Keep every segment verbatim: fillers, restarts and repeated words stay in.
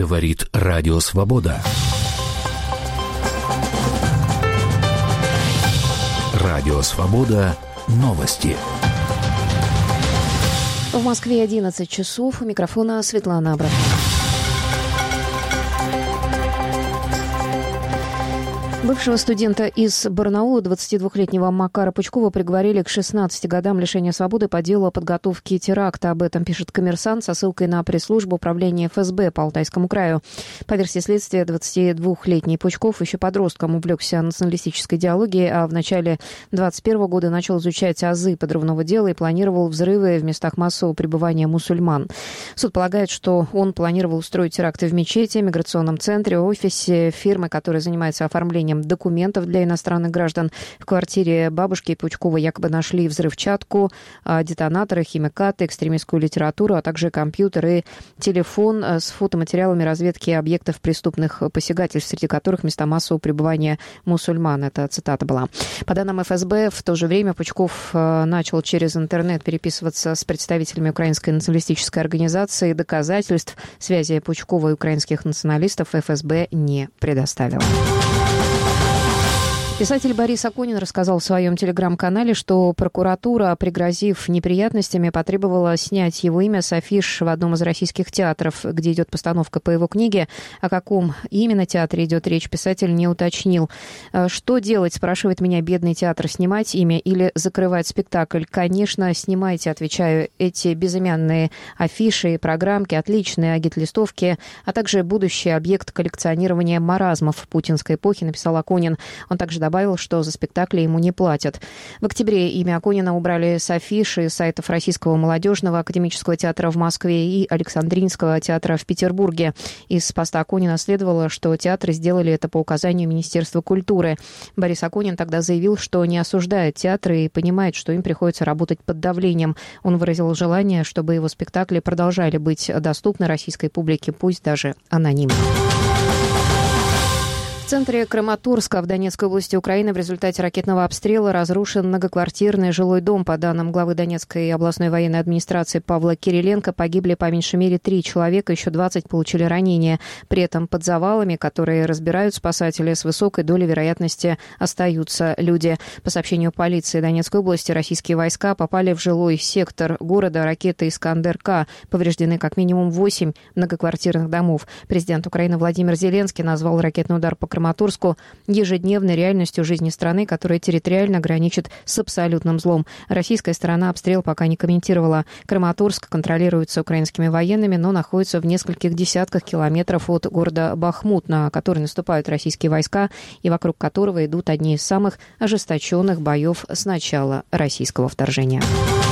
Говорит Радио Свобода. Радио Свобода. Новости. В Москве одиннадцать часов. У микрофона Светлана Абрамова. Бывшего студента из Барнаула, двадцатидвухлетнего Макара Пучкова, приговорили к шестнадцати годам лишения свободы по делу о подготовке теракта. Об этом пишет «Коммерсант» со ссылкой на пресс-службу управления эф эс бэ по Алтайскому краю. По версии следствия, двадцатидвухлетний Пучков еще подростком увлекся националистической идеологией, а в начале двадцать первого года начал изучать азы подрывного дела и планировал взрывы в местах массового пребывания мусульман. Суд полагает, что он планировал устроить теракты в мечети, миграционном центре, офисе фирмы, которая занимается оформлением документов для иностранных граждан. В квартире бабушки Пучкова якобы нашли взрывчатку, детонаторы, химикаты, экстремистскую литературу, а также компьютер и телефон с фотоматериалами разведки объектов преступных посягательств, среди которых места массового пребывания мусульман. Это цитата была. По данным эф эс бэ, в то же время Пучков начал через интернет переписываться с представителями Украинской националистической организации. Доказательств связи Пучкова и украинских националистов эф эс бэ не предоставил. Писатель Борис Акунин рассказал в своем телеграм-канале, что прокуратура, пригрозив неприятностями, потребовала снять его имя с афиш в одном из российских театров, где идет постановка по его книге. О каком именно театре идет речь, писатель не уточнил. «Что делать?» — спрашивает меня бедный театр. «Снимать имя или закрывать спектакль?» «Конечно, снимайте», — отвечаю. «Эти безымянные афиши и программки, отличные агит-листовки, а также будущий объект коллекционирования маразмов путинской эпохи», — написал Акунин. Он также добавил, добавил, что за спектакли ему не платят. В октябре имя Акунина убрали с афиши сайтов Российского молодежного академического театра в Москве и Александринского театра в Петербурге. Из поста Акунина следовало, что театры сделали это по указанию Министерства культуры. Борис Акунин тогда заявил, что не осуждает театры и понимает, что им приходится работать под давлением. Он выразил желание, чтобы его спектакли продолжали быть доступны российской публике, пусть даже анонимно. В центре Краматорска в Донецкой области Украины в результате ракетного обстрела разрушен многоквартирный жилой дом. По данным главы Донецкой областной военной администрации Павла Кириленко, погибли по меньшей мере три человека, еще двадцать получили ранения. При этом под завалами, которые разбирают спасатели, с высокой долей вероятности остаются люди. По сообщению полиции Донецкой области, российские войска попали в жилой сектор города ракетой «Искандер-К». Повреждены как минимум восемь многоквартирных домов. Президент Украины Владимир Зеленский назвал ракетный удар по Краматорску Краматорску ежедневной реальностью жизни страны, которая территориально граничит с абсолютным злом. Российская сторона обстрел пока не комментировала. Краматорск контролируется украинскими военными, но находится в нескольких десятках километров от города Бахмут, на который наступают российские войска и вокруг которого идут одни из самых ожесточенных боев с начала российского вторжения.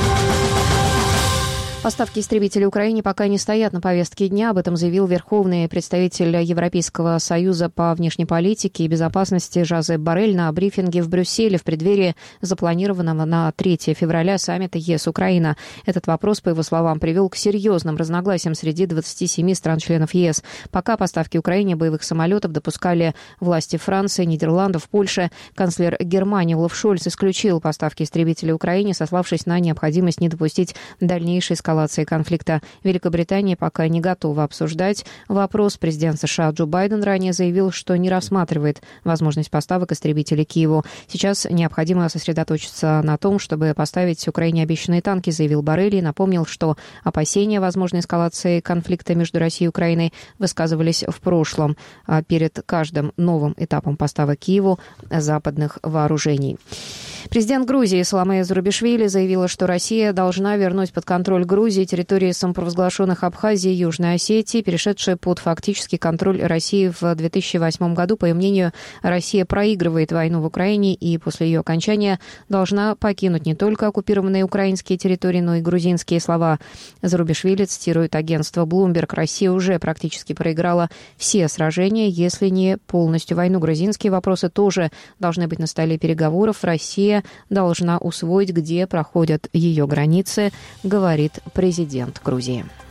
Поставки истребителей Украине пока не стоят на повестке дня. Об этом заявил верховный представитель Европейского союза по внешней политике и безопасности Жозеп Боррель на брифинге в Брюсселе в преддверии запланированного на третьего февраля саммита ЕС-Украина. Этот вопрос, по его словам, привел к серьезным разногласиям среди двадцати семи стран-членов ЕС. Пока поставки Украине боевых самолетов допускали власти Франции, Нидерландов, Польши. Канцлер Германии Олаф Шольц исключил поставки истребителей Украине, сославшись на необходимость не допустить дальнейшей эскалации конфликта. Великобритания пока не готова обсуждать вопрос. Президент США Джо Байден ранее заявил, что не рассматривает возможность поставок истребителей Киеву. Сейчас необходимо сосредоточиться на том, чтобы поставить Украине обещанные танки, заявил Боррель и напомнил, что опасения возможной эскалации конфликта между Россией и Украиной высказывались в прошлом перед каждым новым этапом поставок Киеву западных вооружений. Президент Грузии Саломе Зурабишвили заявила, что Россия должна вернуть под контроль Грузии территории самопровозглашенных Абхазии и Южной Осетии, перешедшие под фактический контроль России в две тысячи восьмом году. По ее мнению, Россия проигрывает войну в Украине и после ее окончания должна покинуть не только оккупированные украинские территории, но и грузинские. Слова Зурабишвили цитирует агентство Bloomberg. Россия уже практически проиграла все сражения, если не полностью войну. Грузинские вопросы тоже должны быть на столе переговоров. Россия должна усвоить, где проходят ее границы, говорит президент Грузии.